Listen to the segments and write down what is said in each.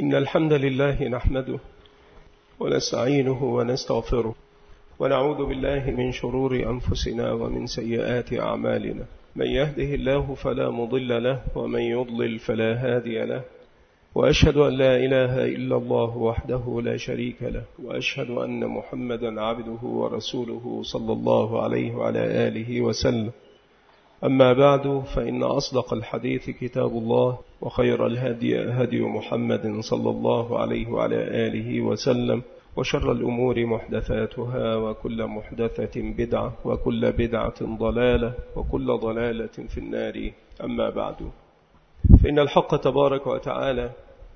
إن الحمد لله نحمده ونستعينه ونستغفره ونعوذ بالله من شرور أنفسنا ومن سيئات أعمالنا. من يهده الله فلا مضل له ومن يضلل فلا هادي له، وأشهد أن لا إله إلا الله وحده لا شريك له، وأشهد أن محمدا عبده ورسوله صلى الله عليه وعلى آله وسلم. أما بعد، فإن أصدق الحديث كتاب الله، وخير الهدي هدي محمد صلى الله عليه وعلى آله وسلم، وشر الأمور محدثاتها، وكل محدثة بدعة، وكل بدعة ضلالة، وكل ضلالة في النار. أما بعد، فإن الحق تبارك وتعالى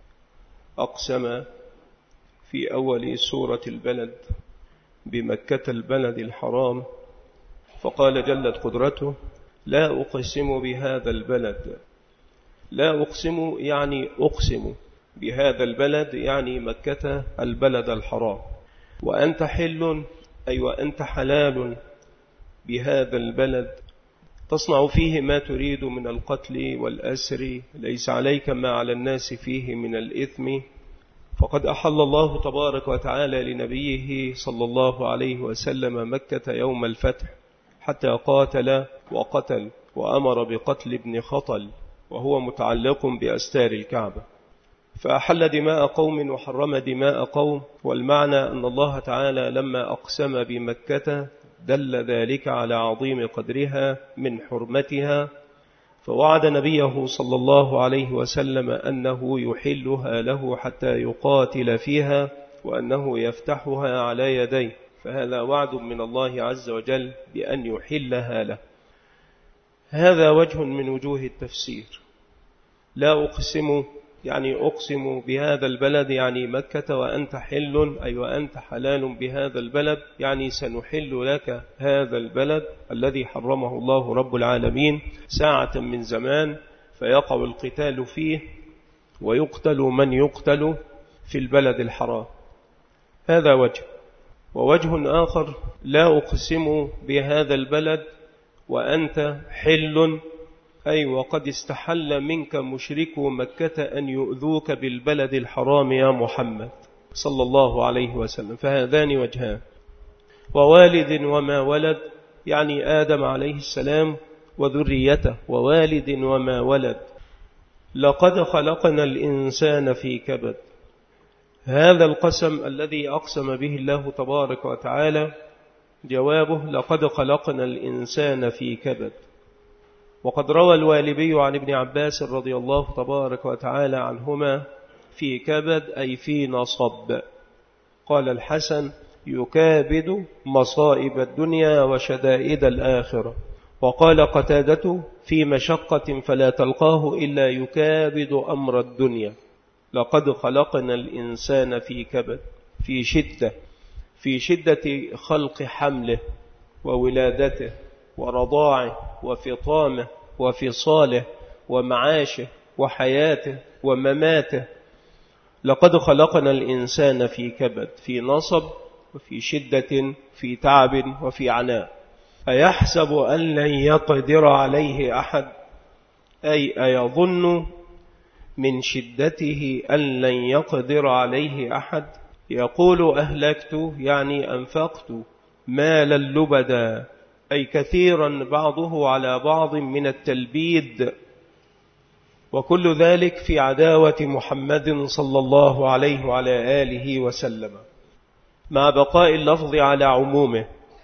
أقسم في أول سورة البلد بمكة البلد الحرام، فقال جلت قدرته: لا أقسم بهذا البلد. لا أقسم يعني أقسم بهذا البلد، يعني مكة البلد الحرام. وأنت حل، أي وأنت حلال بهذا البلد، تصنع فيه ما تريد من القتل والأسر، ليس عليك ما على الناس فيه من الإثم. فقد أحل الله تبارك وتعالى لنبيه صلى الله عليه وسلم مكة يوم الفتح، حتى قاتل وقتل، وأمر بقتل ابن خطل، وهو متعلق بأستار الكعبة. فأحل دماء قوم وحرم دماء قوم. والمعنى أن الله تعالى لما أقسم بمكة دل ذلك على عظيم قدرها من حرمتها، فوعد نبيه صلى الله عليه وسلم أنه يحلها له حتى يقاتل فيها، وأنه يفتحها على يديه. فهذا وعد من الله عز وجل بأن يحلها له. هذا وجه من وجوه التفسير. لا أقسم يعني أقسم بهذا البلد، يعني مكة، وأنت حل، أي وأنت حلال بهذا البلد، يعني سنحل لك هذا البلد الذي حرمه الله رب العالمين ساعة من زمان، فيقع القتال فيه ويقتل من يقتل في البلد الحرام. هذا وجه. ووجه آخر: لا أقسم بهذا البلد وأنت حل، أي وقد استحل منك مشركو مكة أن يؤذوك بالبلد الحرام يا محمد صلى الله عليه وسلم. فهذان وجهان. ووالد وما ولد، يعني آدم عليه السلام وذريته، ووالد وما ولد. لقد خلقنا الإنسان في كبد. هذا القسم الذي أقسم به الله تبارك وتعالى جوابه: لقد خلقنا الإنسان في كبد. وقد روى الوالبي عن ابن عباس رضي الله تبارك وتعالى عنهما: في كبد أي في نصب. قال الحسن: يكابد مصائب الدنيا وشدائد الآخرة. وقال قتادة: في مشقة فلا تلقاه إلا يكابد أمر الدنيا. لقد خلقنا الإنسان في كبد، في شدة خلق حمله وولادته ورضاعه وفطامه وفصاله ومعاشه وحياته ومماته. لقد خلقنا الإنسان في كبد، في نصب وفي شدة، في تعب وفي عناء. أيحسب أن لن يقدر عليه أحد، أي أيظن من شدته أن لن يقدر عليه أحد. يقول أهلكت يعني أنفقت مالا لبدا، أي كثيرا بعضه على بعض من التلبيد. وكل ذلك في عداوة محمد صلى الله عليه وعلى آله وسلم، مع بقاء اللفظ على عمومه.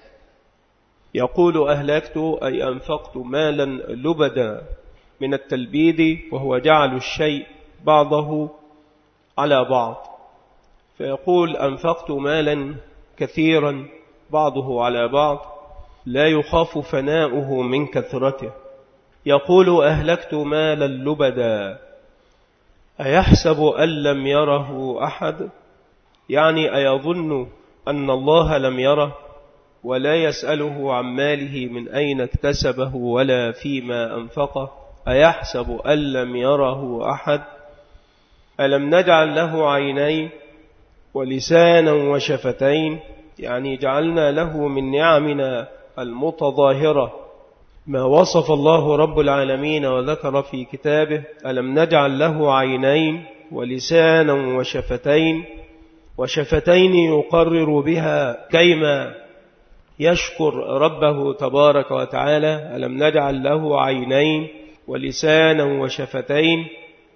يقول أهلكت أي أنفقت مالا لبدا من التلبيد، وهو جعل الشيء بعضه على بعض. فيقول أنفقت مالا كثيرا بعضه على بعض، لا يخاف فناؤه من كثرته. يقول أهلكت مالا لبدا. أيحسب أن لم يره أحد، يعني أيظن أن الله لم يره ولا يسأله عن ماله من أين اكتسبه ولا فيما أنفقه. أيحسب أن لم يره أحد. ألم نجعل له عينين ولسانا وشفتين، يعني جعلنا له من نعمنا المتظاهرة ما وصف الله رب العالمين وذكر في كتابه: ألم نجعل له عينين ولسانا وشفتين، وشفتين يقرر بها كيما يشكر ربه تبارك وتعالى. ألم نجعل له عينين ولسانا وشفتين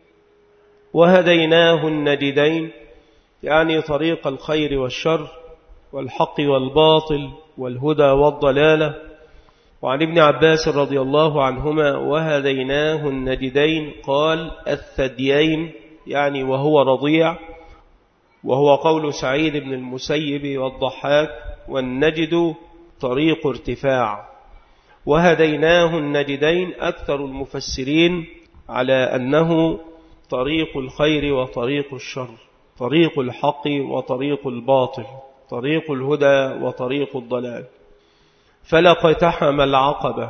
وهديناه النجدين، يعني طريق الخير والشر والحق والباطل والهدى والضلالة. وعن ابن عباس رضي الله عنهما وهديناه النجدين قال الثديين، يعني وهو رضيع، وهو قول سعيد بن المسيب والضحاك، والنجد طريق ارتفاع. وهديناه النجدين أكثر المفسرين على أنه طريق الخير وطريق الشر، طريق الحق وطريق الباطل، طريق الهدى وطريق الضلال. فلاقتحم العقبة.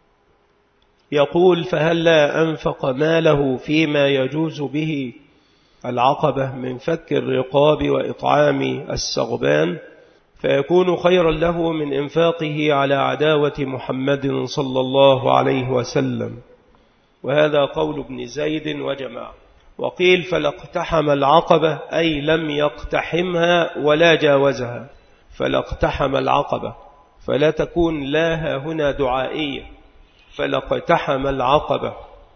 يقول فهلا أنفق ماله فيما يجوز به العقبة من فك الرقاب وإطعام السغبان، فيكون خيرا له من إنفاقه على عداوة محمد صلى الله عليه وسلم. وهذا قول ابن زيد وجماعة. وقيل فلاقتحم العقبة أي لم يقتحمها ولا جاوزها، فلاقتحم العقبة، فلا تكون لاها هنا دعائية، فلاقتحم العقبة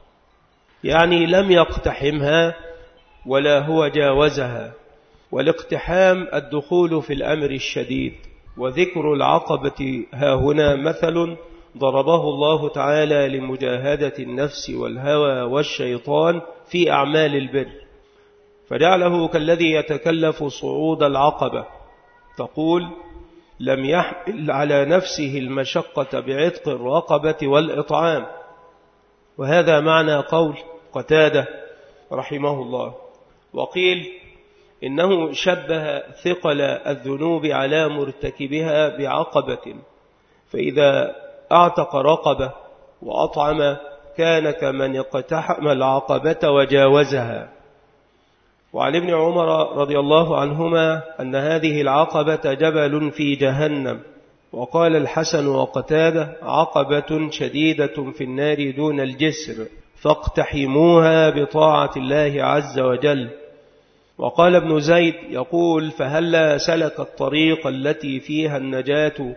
يعني لم يقتحمها ولا هو جاوزها. والاقتحام الدخول في الأمر الشديد. وذكر العقبة ها هنا مثل ضربه الله تعالى لمجاهدة النفس والهوى والشيطان في أعمال البر، فجعله كالذي يتكلف صعود العقبة. تقول لم يحمل على نفسه المشقة بعتق الرقبة والإطعام. وهذا معنى قول قتادة رحمه الله. وقيل إنه شبه ثقل الذنوب على مرتكبها بعقبة، فإذا أعتق رقبة وأطعم كان كمن اقتحم العقبة وجاوزها. وعن ابن عمر رضي الله عنهما أن هذه العقبة جبل في جهنم. وقال الحسن وقتادة عقبة شديدة في النار دون الجسر، فاقتحموها بطاعة الله عز وجل. وقال ابن زيد يقول فهلا سلك الطريق التي فيها النجاة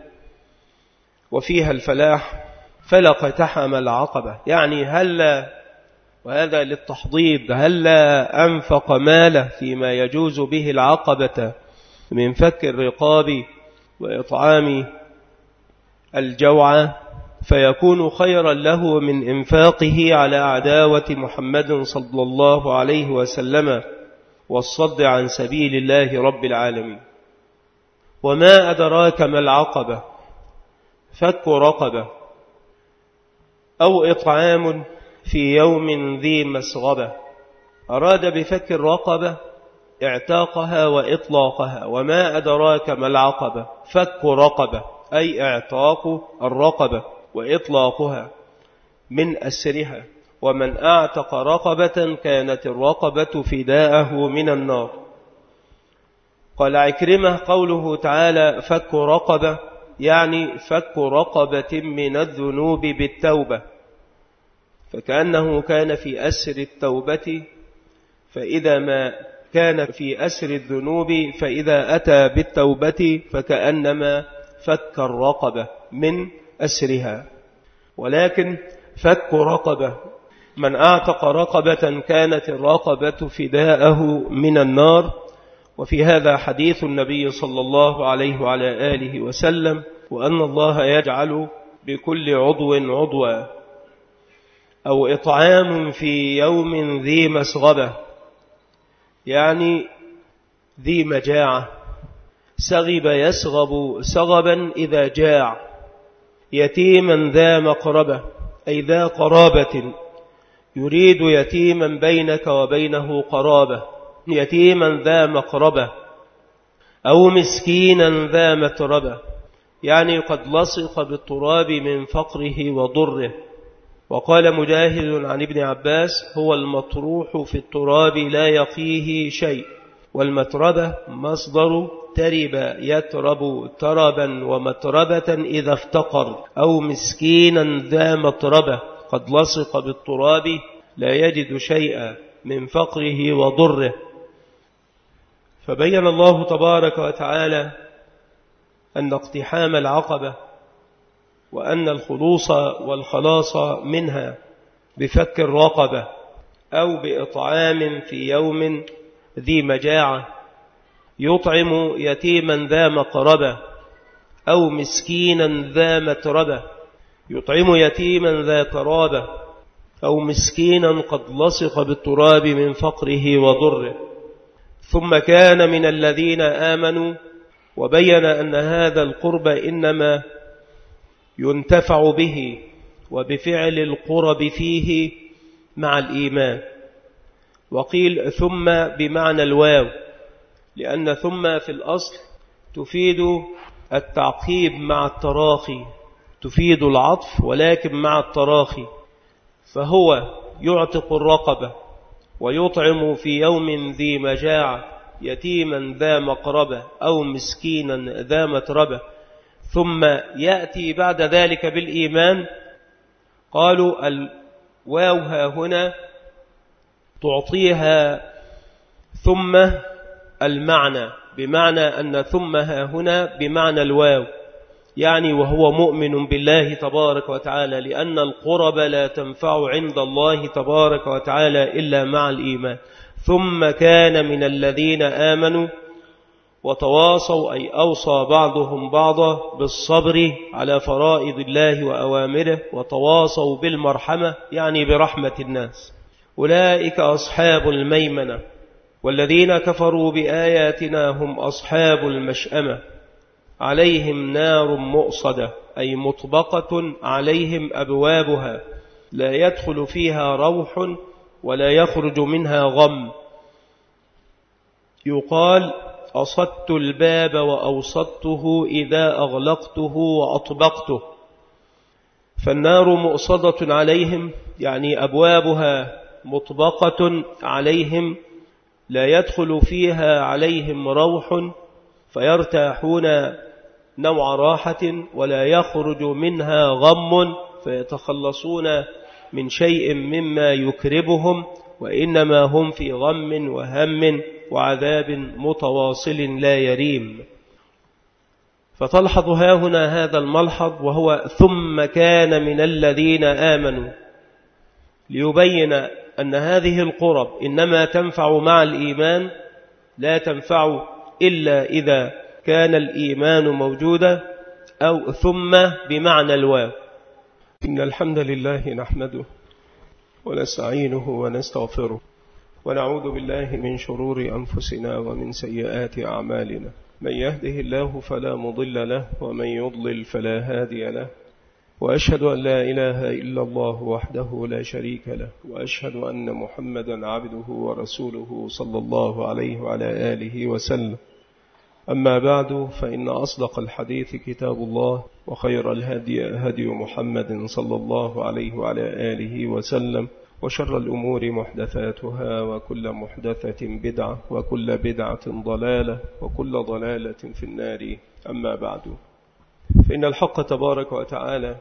وفيها الفلاح فلاقتحم العقبة، يعني هلا، وهذا للتحضيض، هلا أنفق ماله فيما يجوز به العقبة من فك الرقاب وإطعام الجوع، فيكون خيرا له من إنفاقه على عداوة محمد صلى الله عليه وسلم والصد عن سبيل الله رب العالمين. وما أدراك ما العقبة؟ فك رقبة أو إطعام في يوم ذي مسغبة. أراد بفك الرقبة اعتاقها وإطلاقها. وما أدراك ما العقبة؟ فك رقبة أي اعتاق الرقبة وإطلاقها من أسرها. ومن أعتق رقبة كانت الرقبة فداءه من النار. قال عكرمة قوله تعالى فك رقبة يعني فك رقبة من الذنوب بالتوبة، فكأنه كان في أسر التوبة، فإذا ما كان في أسر الذنوب فإذا أتى بالتوبة فكأنما فك الرقبة من أسرها. ولكن فك رقبة، من أعتق رقبة كانت الرقبة فداءه من النار. وفي هذا حديث النبي صلى الله عليه وعلى آله وسلم وأن الله يجعل بكل عضو عضوا. أو إطعام في يوم ذي مسغبة يعني ذي مجاعة. سغب يسغب سغبا إذا جاع. يتيما ذا مقربة أي ذا قرابة، يريد يتيما بينك وبينه قرابة، يتيما ذا مقربة. أو مسكينا ذا متربة يعني قد لصق بالتراب من فقره وضره. وقال مجاهد عن ابن عباس هو المطروح في التراب لا يقيه شيء. والمتربة مصدر ترب يترب تربا ومتربة إذا افتقر. أو مسكينا ذا متربة قد لصق بالتراب لا يجد شيئا من فقره وضره. فبين الله تبارك وتعالى أن اقتحام العقبة وأن الخلوص والخلاص منها بفك الرقبة أو بإطعام في يوم ذي مجاعة يطعم يتيما ذا مقربة أو مسكينا ذا متربة، يطعم يتيما ذا قرابة أو مسكينا قد لصق بالتراب من فقره وضره. ثم كان من الذين آمنوا وبين أن هذا القرب إنما ينتفع به وبفعل القرب فيه مع الإيمان. وقيل ثم بمعنى الواو، لأن ثم في الأصل تفيد التعقيب مع التراخي، تفيد العطف ولكن مع التراخي. فهو يعتق الرقبة ويطعم في يوم ذي مجاعة يتيما ذا مقربة أو مسكينا ذا متربة، ثم يأتي بعد ذلك بالإيمان. قالوا الواو ها هنا تعطيها ثم المعنى، بمعنى أن ثم ها هنا بمعنى الواو، يعني وهو مؤمن بالله تبارك وتعالى، لأن القرب لا تنفع عند الله تبارك وتعالى إلا مع الإيمان. ثم كان من الذين آمنوا وتواصوا، أي أوصى بعضهم بعضا بالصبر على فرائض الله وأوامره، وتواصوا بالمرحمة يعني برحمة الناس، أولئك أصحاب الميمنة، والذين كفروا بآياتنا هم أصحاب المشأمة، عليهم نار مؤصدة، أي مطبقة عليهم أبوابها، لا يدخل فيها روح ولا يخرج منها غم. يقال أصدت الباب وأوصدته إذا أغلقته وأطبقته. فالنار مؤصدة عليهم يعني أبوابها مطبقة عليهم، لا يدخل فيها عليهم روح فيرتاحون نوع راحة، ولا يخرج منها غم فيتخلصون من شيء مما يكربهم، وإنما هم في غم وهم وعذاب متواصل لا يريم. فتلحظ ها هنا هذا الملحظ وهو ثم كان من الذين آمنوا، ليبين أن هذه القرب إنما تنفع مع الإيمان، لا تنفع إلا إذا كان الإيمان موجودا، أو ثم بمعنى الواو. إن الحمد لله نحمده ونستعينه ونستغفره، ونعوذ بالله من شرور أنفسنا ومن سيئات أعمالنا، من يهده الله فلا مضل له ومن يضلل فلا هادي له، وأشهد أن لا إله إلا الله وحده لا شريك له، وأشهد أن محمدا عبده ورسوله صلى الله عليه وعلى آله وسلم. أما بعد، فإن أصدق الحديث كتاب الله، وخير الهدي هدي محمد صلى الله عليه وعلى آله وسلم، وشر الأمور محدثاتها، وكل محدثة بدعة، وكل بدعة ضلالة، وكل ضلالة في النار. أما بعد، فإن الحق تبارك وتعالى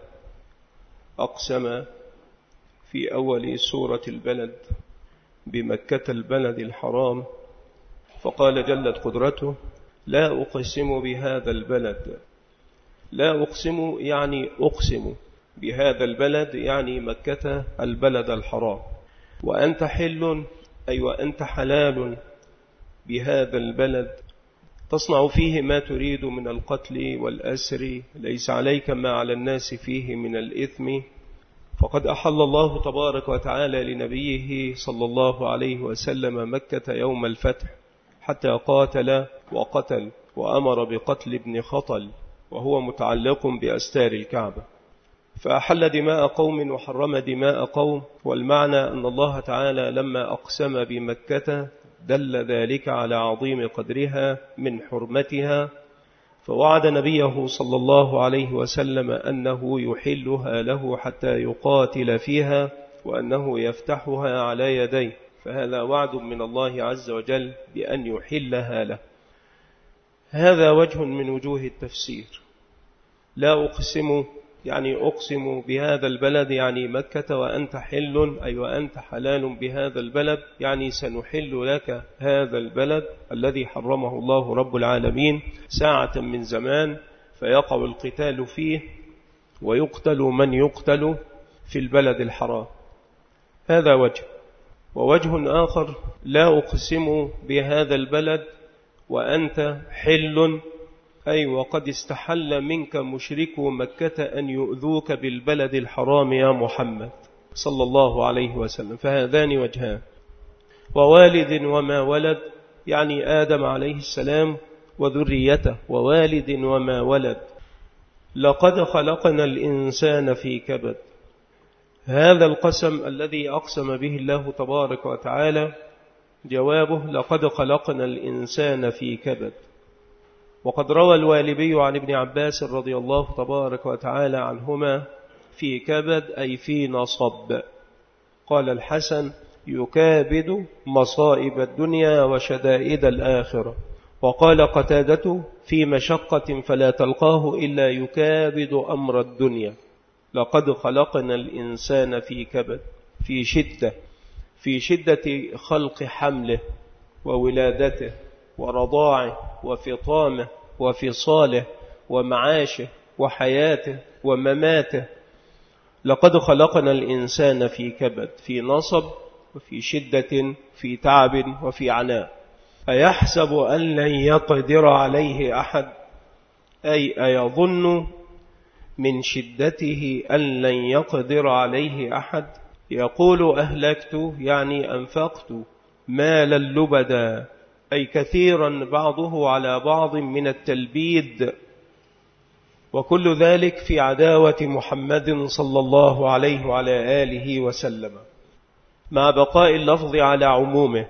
أقسم في أول سورة البلد بمكة البلد الحرام، فقال جلت قدرته: لا أقسم بهذا البلد. لا أقسم يعني أقسم بهذا البلد، يعني مكة البلد الحرام. وأنت حل، أي وأنت حلال بهذا البلد، تصنع فيه ما تريد من القتل والأسر، ليس عليك ما على الناس فيه من الإثم. فقد أحل الله تبارك وتعالى لنبيه صلى الله عليه وسلم مكة يوم الفتح، حتى قاتل وقتل، وأمر بقتل ابن خطل وهو متعلق بأستار الكعبة، فأحل دماء قوم وحرم دماء قوم. والمعنى أن الله تعالى لما أقسم بمكة دل ذلك على عظيم قدرها من حرمتها، فوعد نبيه صلى الله عليه وسلم أنه يحلها له حتى يقاتل فيها، وأنه يفتحها على يديه، فهذا وعد من الله عز وجل بأن يحلها له. هذا وجه من وجوه التفسير. لا أقسم يعني أقسم بهذا البلد يعني مكة وأنت حل، أي وأنت حلال بهذا البلد، يعني سنحل لك هذا البلد الذي حرمه الله رب العالمين ساعة من زمان، فيقع القتال فيه ويقتل من يقتل في البلد الحرام. هذا وجه. ووجه آخر: لا أقسم بهذا البلد وأنت حل، أي وقد استحل منك مشركو مكة أن يؤذوك بالبلد الحرام يا محمد صلى الله عليه وسلم. فهذان وجهان. ووالد وما ولد، يعني آدم عليه السلام وذريته، ووالد وما ولد. لقد خلقنا الإنسان في كبد. هذا القسم الذي أقسم به الله تبارك وتعالى جوابه: لقد خلقنا الإنسان في كبد. وقد روى الوالبي عن ابن عباس رضي الله تبارك وتعالى عنهما: في كبد أي في نصب. قال الحسن: يكابد مصائب الدنيا وشدائد الآخرة. وقال قتادة: في مشقة فلا تلقاه إلا يكابد أمر الدنيا. لقد خلقنا الإنسان في كبد، في شدة خلق حمله وولادته ورضاعه وفطامه وفصاله ومعاشه وحياته ومماته. لقد خلقنا الإنسان في كبد، في نصب وفي شدة، في تعب وفي عناء. أيحسب أن لن يقدر عليه أحد، أي أيظن من شدته أن لن يقدر عليه أحد. يقول أهلكت يعني أنفقت مالا لبدا، أي كثيرا بعضه على بعض من التلبيد، وكل ذلك في عداوة محمد صلى الله عليه وعلى آله وسلم، مع بقاء اللفظ على عمومه.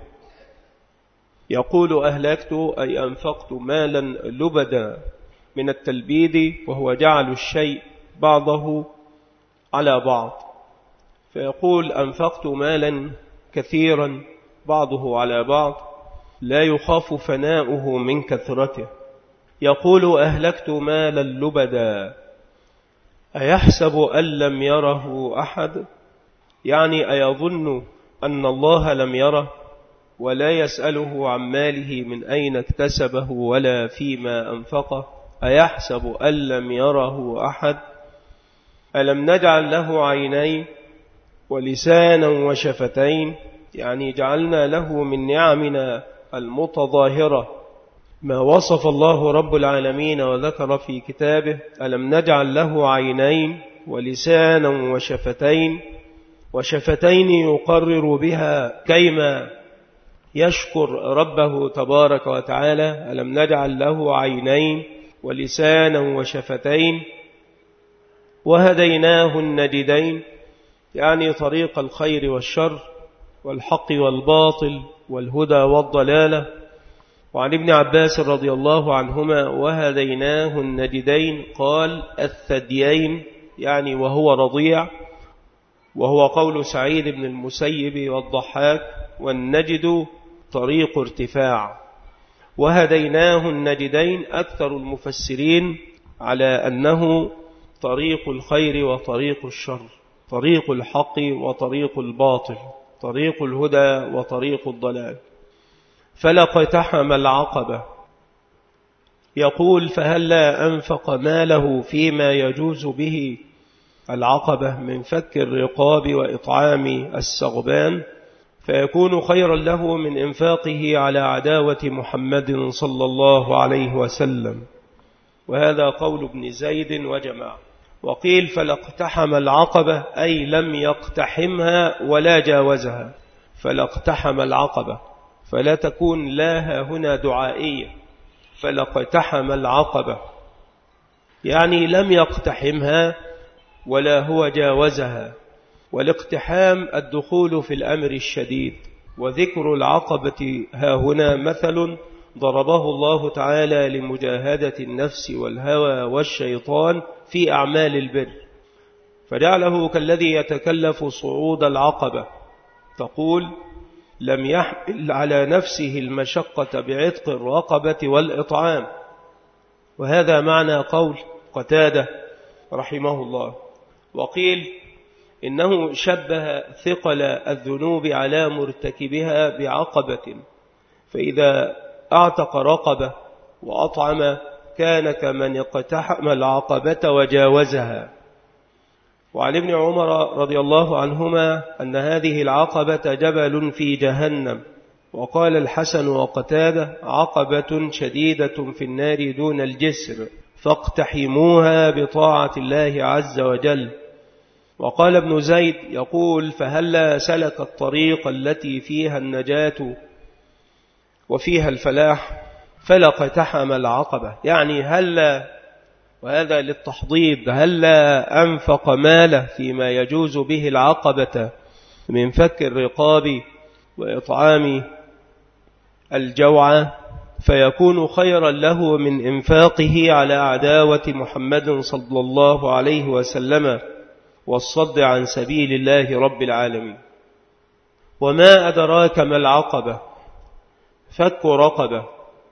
يقول أهلكت أي أنفقت مالا لبدا من التلبيد، وهو جعل الشيء بعضه على بعض. فيقول أنفقت مالا كثيرا بعضه على بعض، لا يخاف فناؤه من كثرته. يقول أهلكت مالا لبدا، أيحسب أن لم يره أحد، يعني أيظن أن الله لم يره ولا يسأله عن ماله من أين اكتسبه ولا فيما أنفقه. أيحسب أن لم يره أحد. ألم نجعل له عينين ولسانا وشفتين، يعني جعلنا له من نعمنا المتظاهرة ما وصف الله رب العالمين وذكر في كتابه: ألم نجعل له عينين ولسانا وشفتين يقرر بها كيما يشكر ربه تبارك وتعالى. ألم نجعل له عينين ولسانا وشفتين وهديناه النجدين، يعني طريق الخير والشر والحق والباطل والهدى والضلالة. وعن ابن عباس رضي الله عنهما: وهديناه النجدين، قال الثديين، يعني وهو رضيع، وهو قول سعيد بن المسيب والضحاك، والنجد طريق ارتفاع. وهديناه النجدين أكثر المفسرين على أنه طريق الخير وطريق الشر، طريق الحق وطريق الباطل، طريق الهدى وطريق الضلال. فلاقتحم العقبة. يقول: فهلا أنفق ماله فيما يجوز به العقبة من فك الرقاب وإطعام السغبان، فيكون خيرا له من إنفاقه على عداوة محمد صلى الله عليه وسلم. وهذا قول ابن زيد وجماعة. وقيل: فلاقتحم العقبة أي لم يقتحمها ولا جاوزها. فلاقتحم العقبة، فلا تكون لا هنا دعائية. فلاقتحم العقبة يعني لم يقتحمها ولا هو جاوزها. والاقتحام الدخول في الأمر الشديد. وذكر العقبة ها هنا مثل ضربه الله تعالى لمجاهدة النفس والهوى والشيطان في أعمال البر، فجعله كالذي يتكلف صعود العقبة. تقول: لم يحمل على نفسه المشقة بعتق الرقبة والإطعام. وهذا معنى قول قتادة: رحمه الله. وقيل إنه شبه ثقل الذنوب على مرتكبها بعقبة، فإذا أعتق رقبة وأطعم كان كمن اقتحم العقبة وجاوزها. وعن ابن عمر رضي الله عنهما أن هذه العقبة جبل في جهنم. وقال الحسن وقتادة عقبة شديدة في النار دون الجسر فاقتحموها بطاعة الله عز وجل. وقال ابن زيد يقول فهلا سلك الطريق التي فيها النجاة وفيها الفلاح فلاقتحم العقبة، يعني هلا، وهذا للتحضيض، هلا أنفق ماله فيما يجوز به العقبة من فك الرقاب وإطعام الجوع فيكون خيرا له من إنفاقه على عداوة محمد صلى الله عليه وسلم والصد عن سبيل الله رب العالمين. وما أدراك ما العقبة؟ فك رقبة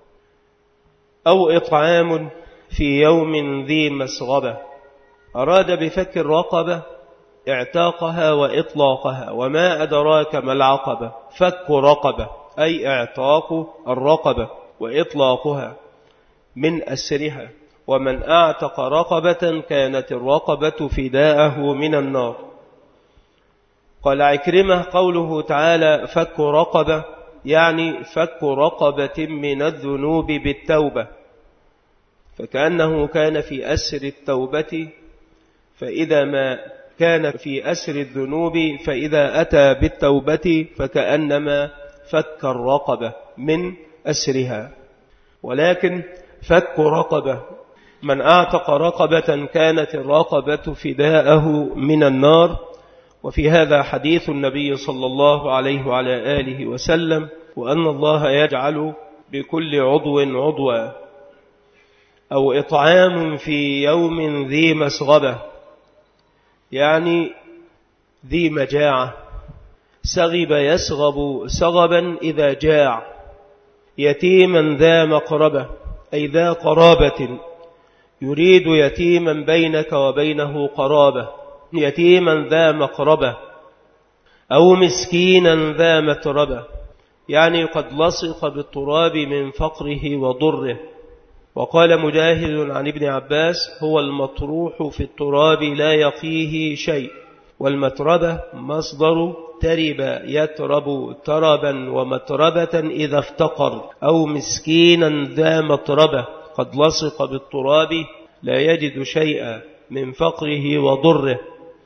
أو إطعام في يوم ذي مسغبة. أراد بفك الرقبة اعتاقها وإطلاقها. وما أدراك ما العقبة؟ فك رقبة أي اعتاق الرقبة وإطلاقها من أسرها. ومن أعتق رقبة كانت الرقبة فداءه من النار. قال عكرمة قوله تعالى فك رقبة يعني فك رقبة من الذنوب بالتوبة، فكأنه كان في أسر التوبة، فإذا ما كان في أسر الذنوب فإذا أتى بالتوبة فكأنما فك الرقبة من أسرها. ولكن فك رقبة، من أعتق رقبة كانت الرقبة فداءه من النار. وفي هذا حديث النبي صلى الله عليه وعلى آله وسلم وأن الله يجعل بكل عضو عضوا. أو إطعام في يوم ذي مسغبة يعني ذي مجاعة، سغب يسغب سغبا إذا جاع. يتيما ذا مقربة أي ذا قرابة، يريد يتيما بينك وبينه قرابة، يتيما ذا مقربة. أو مسكينا ذا متربة يعني قد لصق بالتراب من فقره وضره. وقال مجاهد عن ابن عباس هو المطروح في التراب لا يقيه شيء. والمتربة مصدر ترب يترب تربا ومتربة إذا افتقر. أو مسكينا ذا متربة قد لصق بالتراب لا يجد شيئا من فقره وضره.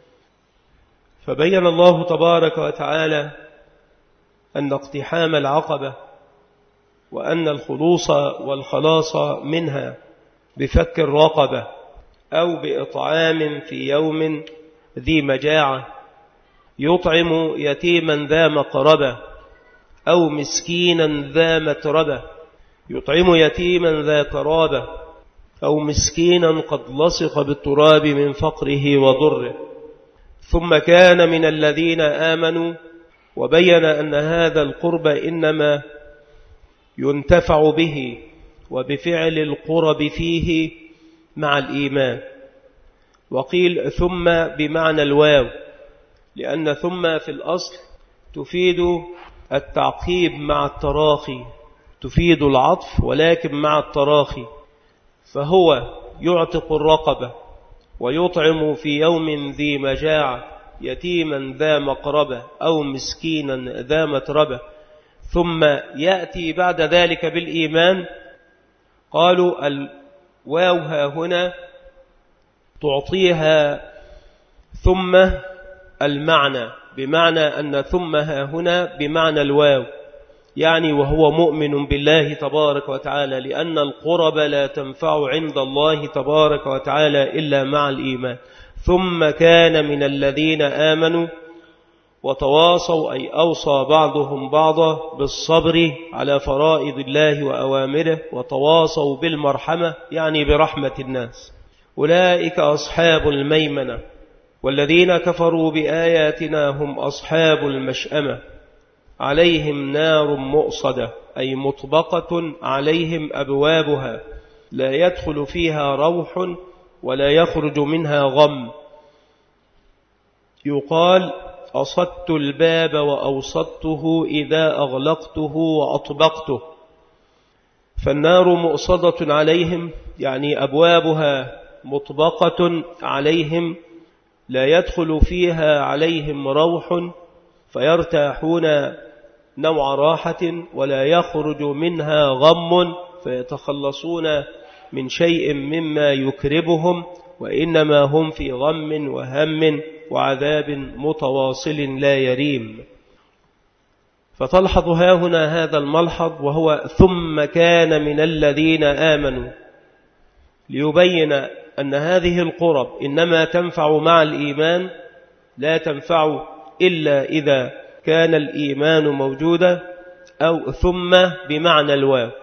فبين الله تبارك وتعالى أن اقتحام العقبة وأن الخلوص والخلاص منها بفك الرقبة أو بإطعام في يوم ذي مجاعة، يطعم يتيما ذا مقربة أو مسكينا ذا متربة، يطعم يتيما ذا قرابة أو مسكينا قد لصق بالتراب من فقره وضره. ثم كان من الذين آمنوا، وبين أن هذا القرب إنما ينتفع به وبفعل القرب فيه مع الإيمان. وقيل ثم بمعنى الواو، لأن ثم في الأصل تفيد التعقيب مع التراخي، تفيد العطف ولكن مع التراخي. فهو يعتق الرقبة ويطعم في يوم ذي مجاعة يتيما ذا مقربة أو مسكينا ذا متربة، ثم يأتي بعد ذلك بالإيمان. قالوا الواو هنا تعطيها ثم المعنى، بمعنى أن ثم هنا بمعنى الواو، يعني وهو مؤمن بالله تبارك وتعالى، لأن القرب لا تنفع عند الله تبارك وتعالى إلا مع الإيمان. ثم كان من الذين آمنوا وتواصوا أي أوصى بعضهم بعضا بالصبر على فرائض الله وأوامره، وتواصوا بالمرحمة يعني برحمة الناس، أولئك أصحاب الميمنة. والذين كفروا بآياتنا هم أصحاب المشأمة عليهم نار مؤصدة أي مطبقة عليهم أبوابها لا يدخل فيها روح ولا يخرج منها غم. يقال أصدت الباب وأوصدته إذا أغلقته وأطبقته. فالنار مؤصدة عليهم، يعني أبوابها مطبقة عليهم، لا يدخل فيها عليهم روح فيرتاحون نوع راحة، ولا يخرج منها غم فيتخلصون من شيء مما يكربهم، وإنما هم في غم وهم وعذاب متواصل لا يريم. فتلحظ هاهنا هذا الملحظ، وهو ثم كان من الذين آمنوا، ليبين أن هذه القرب إنما تنفع مع الإيمان، لا تنفع إلا إذا كان الإيمان موجودا، أو ثم بمعنى الواو.